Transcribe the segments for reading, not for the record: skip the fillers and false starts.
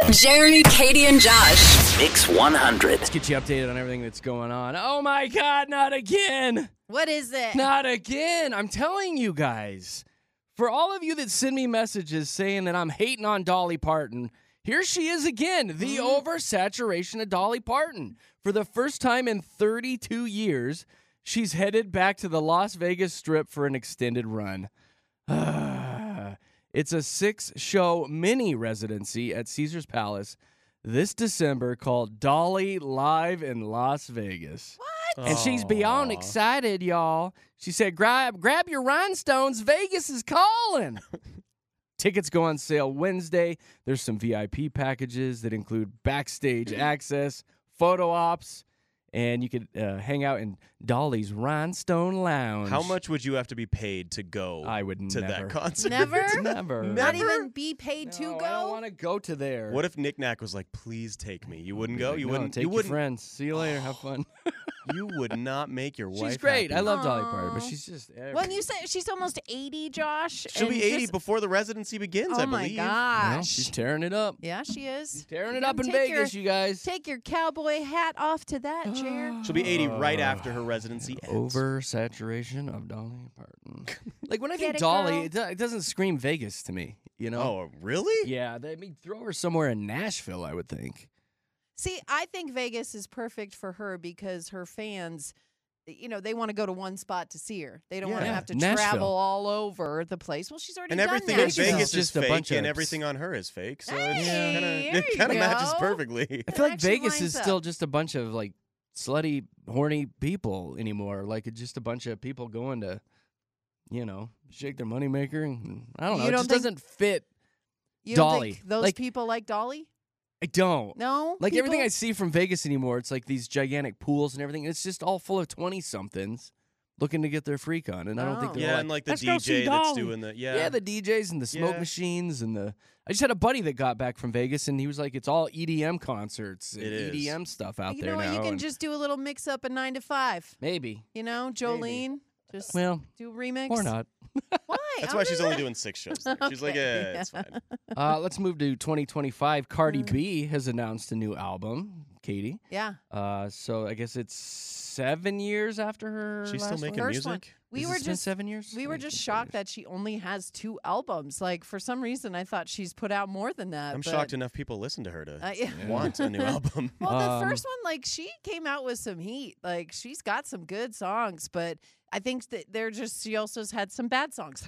Jeremy, Katie, and Josh. Mix 100. Let's get you updated on everything that's going on. Oh my God, not again. What is it? Not again. I'm telling you guys. For all of you that send me messages saying that I'm hating on Dolly Parton, here she is again, the oversaturation of Dolly Parton. For the first time in 32 years, she's headed back to the Las Vegas Strip for an extended run. It's a 6-show mini residency at Caesars Palace this December called Dolly Live in Las Vegas. What? And she's beyond excited, y'all. She said, grab your rhinestones. Vegas is calling. Tickets go on sale Wednesday. There's some VIP packages that include backstage access, photo ops, and you could hang out in Dolly's Rhinestone Lounge. How much would you have to be paid to go I would to never. that concert? Never? Never. Not even be paid to No, go? I don't want to go to there. What if Nick Nack was like, please take me? You wouldn't go? You No, wouldn't? take You your wouldn't? friends. See you later. Have fun. You would not make your wife She's great. happy. I love Dolly Parton, but Aw. she's just... Well, you said she's almost 80, Josh. She'll and be 80 just- before the residency begins, Oh I my believe. gosh. Well, she's tearing it up. Yeah, she is. She's tearing You it up in gotta take Vegas, you guys. Take your cowboy hat off to that chair. She'll be 80 right after her residency ends. Oversaturation of Dolly Parton. Like, when I Get think it, Dolly, girl? it doesn't scream Vegas to me, you know? Oh, really? Yeah, I mean, throw her somewhere in Nashville, I would think. See, I think Vegas is perfect for her because her fans, they want to go to one spot to see her. They don't want to Yeah. have to Nashville. travel all over the place. Well, she's already And done everything in Nashville. Vegas It's is just a fake, bunch of- and everything on her is fake. So Hey, it there you kind of matches go. perfectly. I feel like actually Vegas is lines still up. just a bunch of, like, slutty, horny people anymore. Like, it's just a bunch of people going to, shake their moneymaker. And I don't know. You It don't just think- doesn't fit. You don't Dolly. think those Like- people like Dolly? I don't. No? Like, everything People- I see from Vegas anymore, it's like these gigantic pools and everything. It's just all full of 20-somethings looking to get their freak on. And I don't think Oh. they're Yeah, like, and like the "Let's go see DJ that's Dolly." doing the Yeah, the DJs and the smoke Yeah. machines and the... I just had a buddy that got back from Vegas, and he was like, it's all EDM concerts and It is. EDM stuff out You there know what? now. You can and just do a little mix up at 9 to 5. maybe. Jolene. Just Well, do a remix. or not. Why? That's I'll why do she's only that. doing 6 shows there. She's like, Okay. yeah, it's fine. Let's move to 2025. Cardi B has announced a new album, Katie. Yeah. So I guess it's 7 years after her She's still last making one? First one. music? We Has were this been just 7 years? We were just shocked that she only has 2 albums. Like, for some reason, I thought she's put out more than that. I'm but, shocked enough people listen to her to Yeah. want a new album. Well, the Um, first one, like, she came out with some heat. Like, she's got some good songs, but I think that she also has had some bad songs,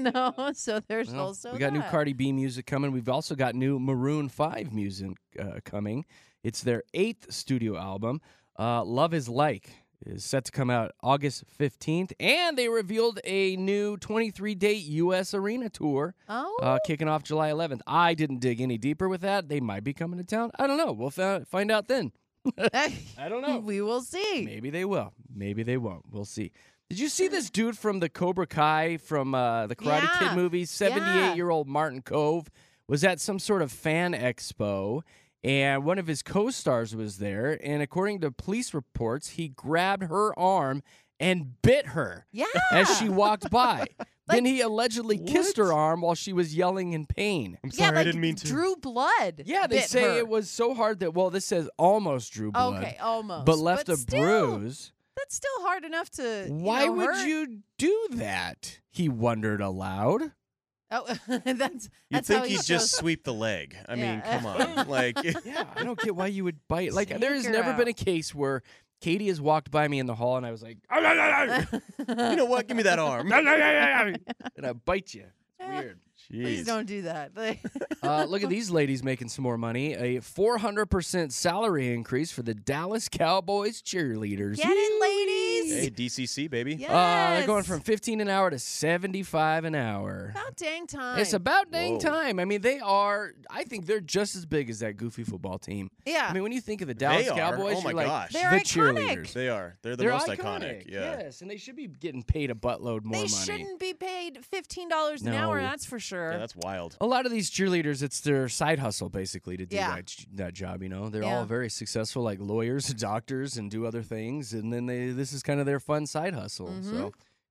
So there's Well, also we got new that. Cardi B music coming. We've also got new Maroon 5 music coming. It's their 8th studio album. Love is Like is set to come out August 15th. And they revealed a new 23-date U.S. arena tour Oh, kicking off July 11th. I didn't dig any deeper with that. They might be coming to town. I don't know. We'll find out then. I don't know. we will see. Maybe they will. Maybe they won't. We'll see. Did you see this dude from the Cobra Kai from the Karate Yeah. Kid movie? 78-year-old Martin Kove was at some sort of fan expo, and one of his co-stars was there. And according to police reports, he grabbed her arm and bit her Yeah. as she walked by. Then he allegedly kissed What? her arm while she was yelling in pain. I'm Yeah, sorry, like I didn't mean to. Drew blood. Yeah, they bit say her. it was so hard that, well, this says almost drew blood. Okay, almost. But left a still, bruise. That's still hard enough to. Why would hurt. you do that? He wondered aloud. Oh, that's You'd how think he he'd just shows- sweep the leg. I mean, Yeah. come on. Like, Yeah, I don't get why you would bite. Like, there has Take her never been a out. case where Katie has walked by me in the hall and I was like, you know what? Give me that arm. and I bite you. It's weird. Please don't do that. Look at these ladies making some more money. A 400% salary increase for the Dallas Cowboys cheerleaders. Get it, ladies. Hey, DCC, baby. Yes. They're going from 15 an hour to 75 an hour. About dang time. It's about dang Whoa. time. I mean, I think they're just as big as that goofy football team. Yeah. I mean, when you think of the Dallas They are. Cowboys, Oh my you're like, gosh. They're the iconic. cheerleaders. They are. They're the They're most iconic. Yeah. Yes, and they should be getting paid a buttload more they money. shouldn't be paid $15 an hour, No. that's for sure. Yeah, that's wild. A lot of these cheerleaders, it's their side hustle basically to do Yeah. that job. You know, they're Yeah. all very successful, like lawyers, doctors, and do other things, and then this is kind of their fun side hustle. Mm-hmm. So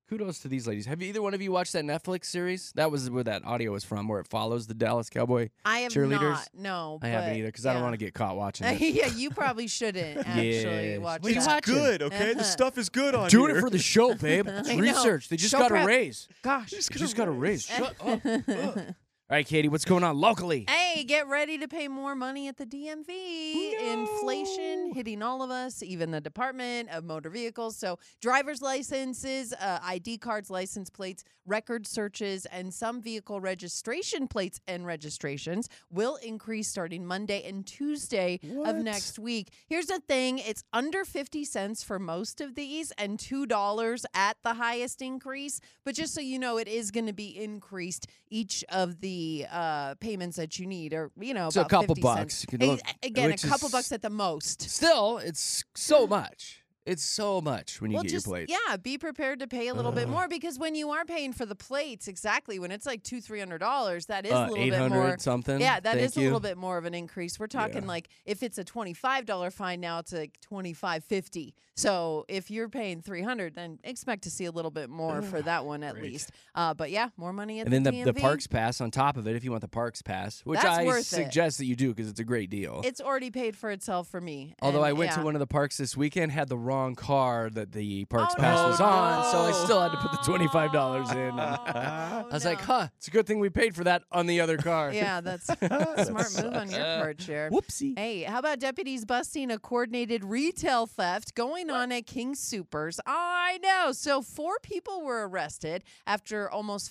kudos to these ladies. Have either one of you watched that Netflix series? That was where that audio was from, where it follows the Dallas Cowboy I have cheerleaders. not. No, I haven't either because I don't want to get caught watching it. Yeah, you probably shouldn't actually Yes. watch What are you that. watching? Good, okay? The stuff is good on Doing here. it for the show, babe. It's I know. research. They just Show got a prep. raise. Gosh. They just got a raise. Shut up. All right, Katie, what's going on locally? Hey, get ready to pay more money at the DMV. Inflation hitting all of us, even the Department of Motor Vehicles. So driver's licenses, ID cards, license plates, record searches, and some vehicle registration plates and registrations will increase starting Monday and Tuesday of next week. Here's the thing. It's under 50 cents for most of these and $2 at the highest increase. But just so you know, it is going to be increased each of the payments that you need, or So a about couple 50 bucks. cents. You can look- Again, a which couple is- bucks at the most. Still, it's so much. It's so much when you get just, your plate. Yeah, be prepared to pay a little bit more, because when you are paying for the plates, exactly, when it's like $200-$300, that is a little bit 800 more. something. Yeah, that is Thank a you. little bit more of an increase. We're talking Yeah. like if it's a $25 fine now, it's like $25.50. So if you're paying $300, then expect to see a little bit more for that one at least. But yeah, more money at And then the the DMV. Parks Pass on top of it, if you want the Parks Pass, which That's I worth it. suggest that you do because it's a great deal. It's already paid for itself for me. Although And, I went to yeah. one of the parks this weekend, had the wrong car that the Parks Oh, Pass no. was on, so I No. still had to put the $25 in. And Oh, I was like, no. huh, it's a good thing we paid for that on the other car. Yeah, that's a smart move on your part, Jared. Whoopsie. Hey, how about deputies busting a coordinated retail theft going on at King Soopers? I know. So 4 people were arrested after almost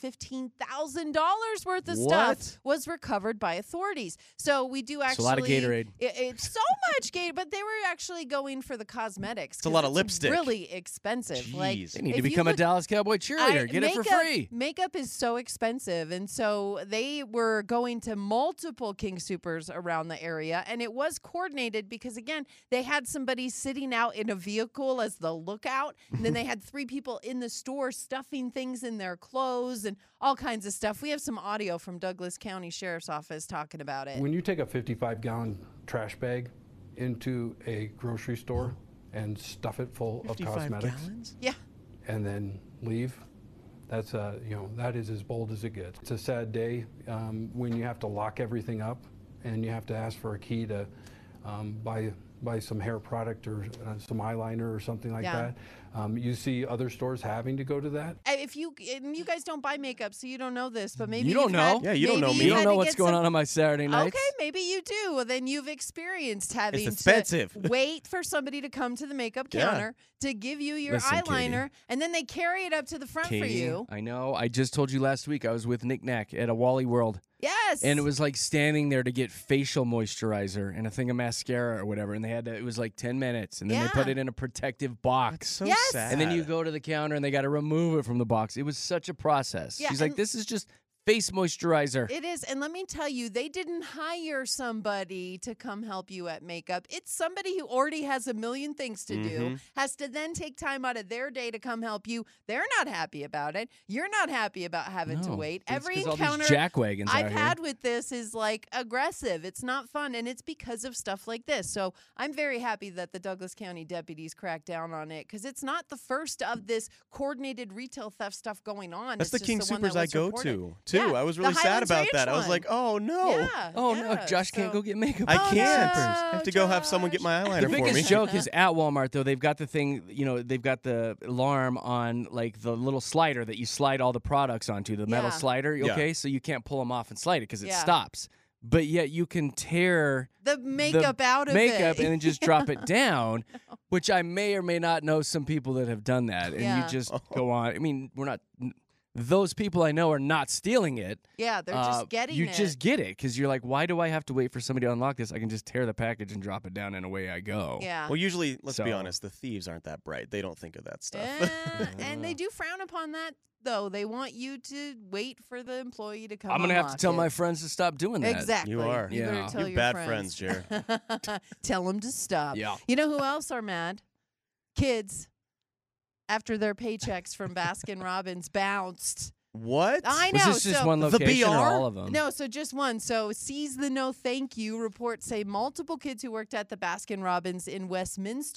$15,000 worth of What? stuff was recovered by authorities. So we do actually. It's a lot of Gatorade. It's so much Gatorade, but they were actually going for the cosmetics. It's a lot 'cause of lipstick. Really expensive. Like, Jeez. They need if to you become a look- Dallas Cowboy cheerleader. Get it for makeup- free. Makeup is so expensive, and so they were going to multiple King Soopers around the area, and it was coordinated because, again, they had somebody sitting out in a vehicle as the lookout, and then they had 3 people in the store stuffing things in their clothes and all kinds of stuff. We have some audio from Douglas County Sheriff's Office talking about it. When you take a 55-gallon trash bag into a grocery store and stuff it full of 55 cosmetics gallons? Yeah. and then leave, that's that is as bold as it gets. It's a sad day when you have to lock everything up and you have to ask for a key to buy some hair product or some eyeliner or something like Yeah. that. You see other stores having to go to that. If you and you guys don't buy makeup, so you don't know this, but maybe You don't you've know. had- Yeah, you don't know maybe me. You you've don't had know to what's get going some- on my Saturday nights. Okay, maybe you do. Well, then you've experienced having expensive. to wait for somebody to come to the makeup Yeah. counter to give you your Listen, eyeliner, and then they carry it up to the front for Katie, you. I know. I just told you last week I was with Nick Knack at a Wally World. Yes. And it was like standing there to get facial moisturizer and a thing of mascara or whatever. And they had to, it was like 10 minutes. And then they put Yeah. it in a protective box. So Yes. sad. And then you go to the counter and they got to remove it from the box. It was such a process. Yeah, She's like, and- this is just face moisturizer. It is. And let me tell you, they didn't hire somebody to come help you at makeup. It's somebody who already has a million things to do, has to then take time out of their day to come help you. They're not happy about it. You're not happy about having to No, wait. it's Every 'cause all encounter these jackwagons I've out here. had with this is like aggressive. It's not fun. And it's because of stuff like this. So I'm very happy that the Douglas County deputies cracked down on it, because it's not the first of this coordinated retail theft stuff going on. That's It's the just King the one that Soopers I was go reported. to, too. Yeah, I was the really sad Highlands about Ranch that. I was one. like, oh, no. Yeah, Oh, no. yeah, Josh can't so- go get makeup. I Oh, can't. no, I have to go have someone get my eyeliner The for me. biggest joke is at Walmart, though. They've got the thing, they've got the alarm on like the little slider that you slide all the products onto, the metal Yeah. slider. Yeah. Okay, so you can't pull them off and slide it because it Yeah. stops. But yet you can tear The makeup out of makeup it. and then just drop it down, which I may or may not know some people that have done that. And Yeah. you just go on. I mean, we're not. Those people I know are not stealing it. Yeah, they're just getting you it. just get it because you're like, why do I have to wait for somebody to unlock this? I can just tear the package and drop it down and away I go. Yeah. Well, usually, let's be So- honest, the thieves aren't that bright. They don't think of that stuff. And they do frown upon that, though. They want you to wait for the employee to come. I'm gonna have to unlock tell it. my friends to stop doing that. Exactly. You are. You better Yeah. tell You're your bad friends, Jared. Tell them to stop. Yeah. You know who else are mad? Kids. After their paychecks from Baskin Robbins bounced. What? I Was know. this just so- one The location or BR? all of them? No, so just one. So Seize the No Thank You reports say multiple kids who worked at the Baskin Robbins in Westminster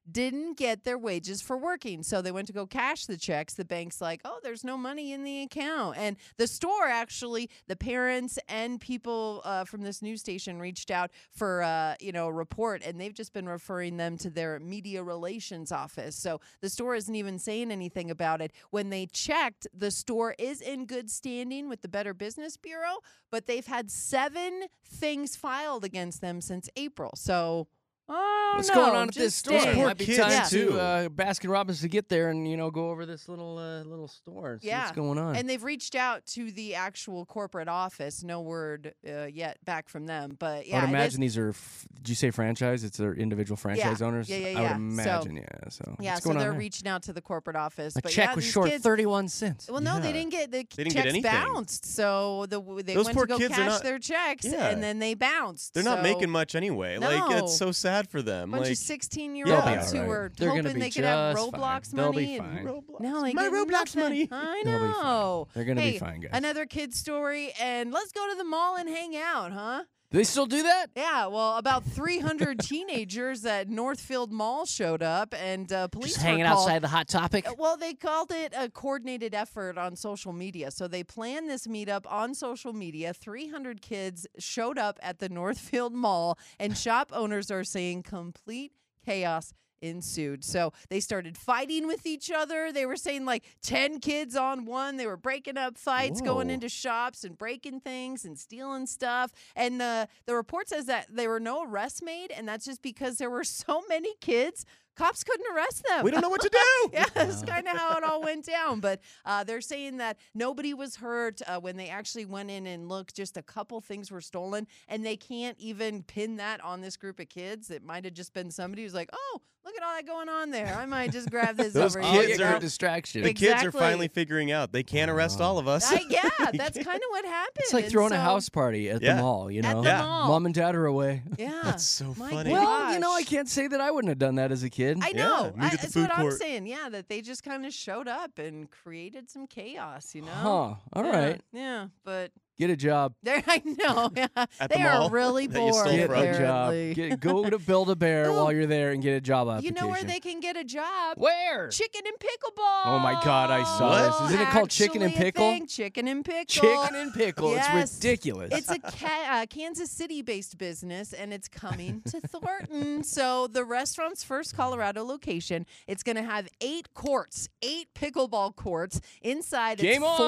didn't get their wages for working. So they went to go cash the checks. The bank's like, oh, there's no money in the account. And the store, actually, the parents and people from this news station reached out for a report, and they've just been referring them to their media relations office. So the store isn't even saying anything about it. When they checked, the store is in good standing with the Better Business Bureau, but they've had 7 things filed against them since April. So, what's going on at this just store? stay. Might be kids, time too. to Baskin Robbins to get there and go over this little store and see what's going on. And they've reached out to the actual corporate office. No word yet back from them. But yeah, I would imagine these are. Did you say franchise? It's their individual franchise owners. Yeah. I would imagine. So yeah, what's so going on they're there? reaching out to the corporate office. A But check yeah, was these short kids, 31 cents. Well, no, they Yeah. didn't get the They didn't checks get anything. bounced. So they Those went poor to go kids are cash not- their checks, Yeah. and then they bounced. They're not So making much anyway. No. Like, it's so sad for them. bunch Like, of 16-year-olds They'll be all who right. were They're gonna hoping be they could have just Roblox fine. They'll be money. fine. No, they My get Roblox nothing. money. I They'll be fine. know. They're gonna Hey, be fine, guys. Another kid story, and let's go to the mall and hang out, huh? Do they still do that? Yeah, well, about 300 teenagers at Northfield Mall showed up, and police Just were hanging called. outside the Hot Topic. Well, they called it a coordinated effort on social media. So they planned this meetup on social media. 300 kids showed up at the Northfield Mall, and shop owners are saying complete chaos ensued. So they started fighting with each other. They were saying like 10 kids on one. They were breaking up fights, going Whoa. into shops and breaking things and stealing stuff. And the report says that there were no arrests made, and that's just because there were so many kids. Cops couldn't arrest them. we don't know what to do. Yeah, that's kind of how it all went down. But they're saying that nobody was hurt when they actually went in and looked. Just a couple things were stolen, and they can't even pin that on this group of kids. It might have just been somebody who's like, "Oh, look at all that going on there. I might just grab this Those over Oh, here." kids you are- got a distraction. The kids are Exactly. finally figuring out they can't arrest all of us. Yeah, that's kind of what happened. It's like And throwing a so- house party at Yeah. the mall, At the Yeah. mall. Mom and dad are away. Yeah, That's so My funny. Well, gosh. I can't say that I wouldn't have done that as a kid. I Yeah, know. meet at the That's food what I'm court. saying. Yeah, that they just kind of showed up and created some chaos. You know. Huh. All Yeah, right. Yeah, but Get a job. I know. Yeah. At the They are mall really that you bored. stole Get from. a job. apparently. Go to Build-A-Bear Ooh. while you're there and get a job You application. know where they can get a job? Where? Chicken and pickleball. Oh my God, I saw What? this. Isn't it called Chicken and Actually a Pickle? thing. Chicken and pickle. Chicken and Pickle. Yes. It's ridiculous. It's a Kansas City-based business, and it's coming to Thornton. So the restaurant's first Colorado location, it's going to have 8 courts, 8 pickleball courts inside Game its on.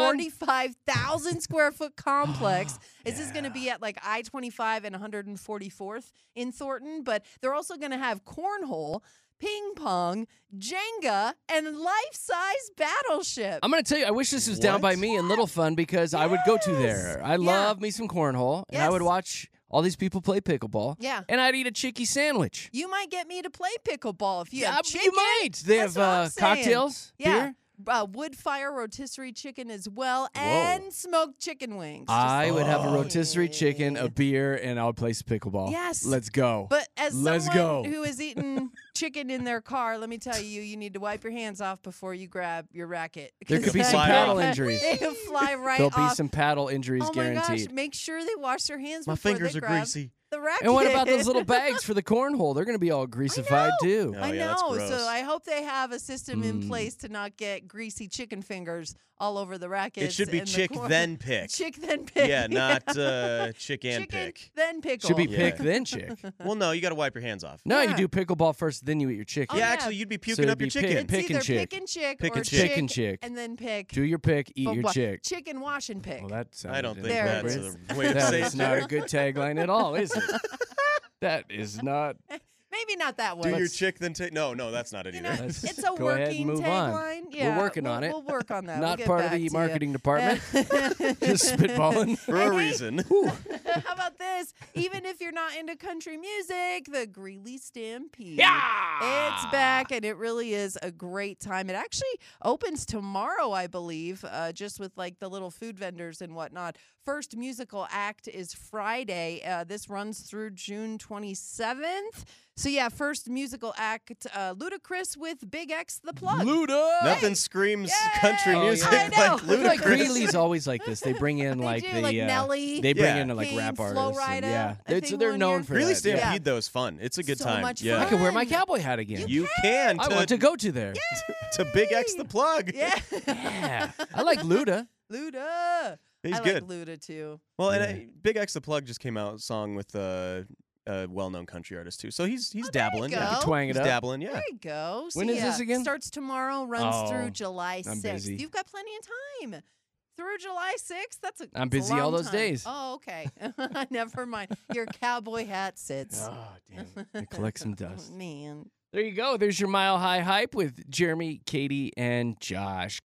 45,000 square foot complex. This is going to be at like I-25 and 144th in Thornton, but they're also going to have cornhole, ping pong, Jenga, and life-size battleship. I'm going to tell you, I wish this was down by What? me in Little Fun because I would go to Yes. there. I Yeah. love me some cornhole, and I would Yes. watch all these people play pickleball. Yeah. And I'd eat a chicky sandwich. You might get me to play pickleball if you Yeah, have you chicken. might. They That's have what I'm saying. cocktails, Yeah. beer. Wood fire rotisserie chicken as well, and smoked chicken wings. I would have a Oh. rotisserie chicken, a beer, and I would play some pickleball. Yes. Let's go. But as Let's someone go. who has eaten chicken in their car, let me tell you, you need to wipe your hands off before you grab your racket. There could 'Cause be that some fly paddle off. injuries. It'll fly right There'll be off. some paddle injuries Oh my gosh! guaranteed. Make sure they wash their hands My before fingers they are grab greasy. the racket. And what about those little bags for the cornhole? They're going to be all greasified know. too. Oh, I yeah, that's know. gross. So I hope they have a system in Mm. place to not get greasy chicken fingers all over the rackets. It should be and the chick corn. then pick. Chick then pick. Yeah, not chick and chicken pick. then pickle. Should be Yeah. pick then chick. Well, no, you got to wipe your hands off. No, Yeah. you do pickleball first, then you eat your chicken. Oh, yeah, yeah. actually, you'd be So puking it'd up your be chicken. pick It's and either chick. pick and chick Pick or and chick. Pick and chick. and then pick. Do your pick, eat But your wa- chick. Chicken wash and pick. Well, that I don't think There it that's is. a way to that say is it. not a good tagline at all, is it? That is not. Maybe not that way. Do your chick then take. No, that's not it You either. know, Let's it's a go ahead and working move on. tagline. We're Yeah, working on it. We'll work on that. Not We'll get part of back the to you. marketing department. Just spitballing. For a reason. How about this? Even if you're not into country music, the Greeley Stampede. Yeah! It's back, and it really is a great time. It actually opens tomorrow, I believe, just with like the little food vendors and whatnot. First musical act is Friday. This runs through June 27th. So yeah, first musical act, Ludacris with Big X the Plug. Luda. Nothing screams Yay! country Oh, music yeah. I know. like I feel like Ludacris. Greeley's always like this. They bring in They like do, the like Nelly. They bring Yeah. in like King, rap Flo artists. and Rida, yeah, I so think they're one known year. for Greeley that. Stampede Yeah. though is fun. It's a good So time. much yeah. I can wear my fun. cowboy hat again. You can I want to go to there. to Big X the Plug. Yeah. Yeah. I like Luda. Luda. He's I good. like Luda too. Well, and Yeah. Big X the Plug just came out a song with a well-known country artist too. So he's there you dabbling. go. Yeah. You Twang it He's up. dabbling. Yeah. There you go. So When is this again? Starts tomorrow, runs Oh, through July I'm 6th. busy. You've got plenty of time. Through July 6th? That's a I'm that's a busy all long those time. days. Oh, okay. Never mind. Your cowboy hat sits. Oh, damn. I collect some dust. Man. There you go. There's your Mile High Hype with Jeremy, Katie, and Josh.